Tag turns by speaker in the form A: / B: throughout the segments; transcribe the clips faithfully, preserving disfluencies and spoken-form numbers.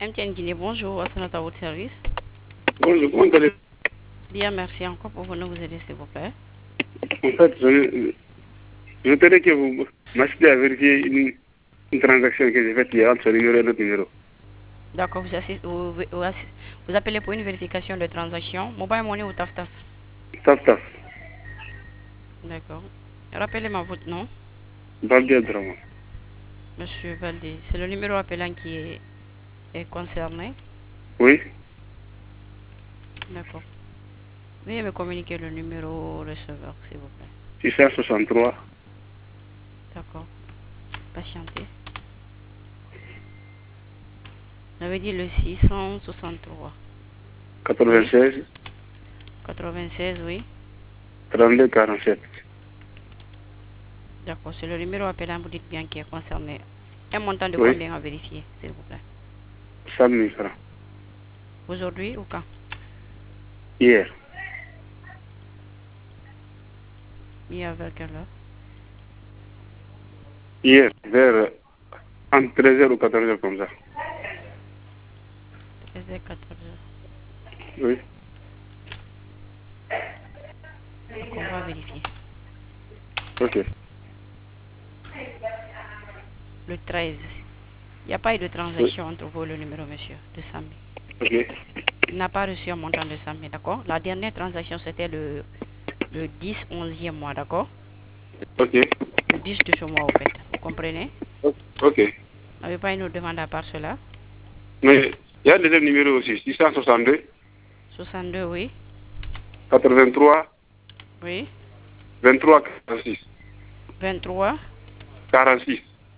A: M T N Guinée, bonjour, à à votre service.
B: Bonjour, comment allez-vous?
A: Bien, merci. Encore pour venir vous aider, s'il vous plaît.
B: En fait, je, je tenais que vous m'aidez à vérifier une, une transaction que j'ai faite hier entre ce numéro et notre numéro.
A: D'accord, vous, assis- vous, vous, assis- vous appelez pour une vérification de transaction. Mobile Money ou Taf Taf?
B: Taf taf.
A: D'accord. Rappelez-moi votre nom.
B: Baldi Abdraman.
A: Monsieur Valdé. C'est le numéro appelant qui est, est concerné.
B: Oui,
A: D'accord. Veuillez me communiquer le numéro receveur, s'il vous plaît.
B: six cent soixante-trois,
A: D'accord. Patientez. Vous avez dit le six cent soixante-trois. Oui.
B: quatre-vingt-seize,
A: quatre-vingt-seize, oui.
B: trente-deux, quarante-sept.
A: D'accord. C'est le numéro appelant, vous dites bien, qui est concerné. Un montant de
B: Oui,
A: combien à vérifier, s'il vous plaît?
B: cent mille francs.
A: Aujourd'hui ou quand?
B: Hier,
A: Hier vers quelle heure?
B: hier, vers entre treize heures ou quatorze heures comme ça.
A: treize heures, quatorze heures.
B: Oui,
A: Donc on va vérifier.
B: ok,
A: Le treize. Il n'y a pas eu de
B: oui,
A: transaction entre vous et le numéro, monsieur, de cent mille.
B: ok,
A: Il n'a pas reçu un montant de cent mille, d'accord? La dernière transaction, c'était le, le dix onzième mois, d'accord?
B: ok,
A: Le dix de ce mois, au fait. Vous comprenez?
B: ok.
A: Vous n'avez pas une autre demande à part cela?
B: Mais il y a le deuxième numéro aussi, six cent soixante-deux,
A: soixante-deux, oui.
B: quatre-vingt-trois,
A: Oui.
B: vingt-trois, quarante-six.
A: vingt-trois.
B: quarante-six.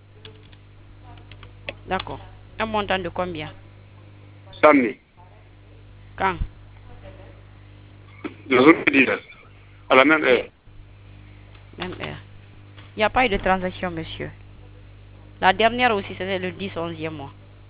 A: D'accord. Un montant de combien?
B: cent mille.
A: Quand?
B: Aujourd'hui, à la même
A: Oui.
B: heure.
A: Même heure. Il n'y a pas eu de transaction, monsieur. La dernière aussi, c'était le dix onzième mois.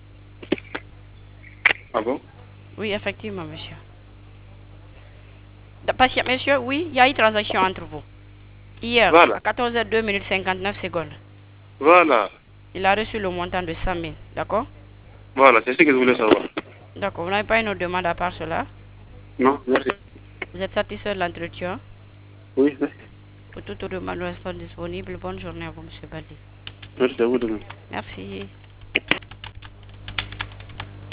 B: Ah bon?
A: Oui, effectivement, monsieur. Patient, monsieur, oui, il y a eu transaction entre vous. Hier, à
B: Voilà,
A: quatorze heures deux minutes cinquante-neuf secondes,
B: voilà,
A: il a reçu le montant de cent mille, d'accord?
B: voilà, c'est ce que je voulais savoir.
A: D'accord, vous n'avez pas une autre demande à part cela?
B: Non, merci.
A: Vous êtes satisfait de l'entretien?
B: Oui, merci.
A: Pour toute autre demande, nous restons disponibles. Bonne journée à vous, monsieur Baldi.
B: Merci à vous de même.
A: Merci.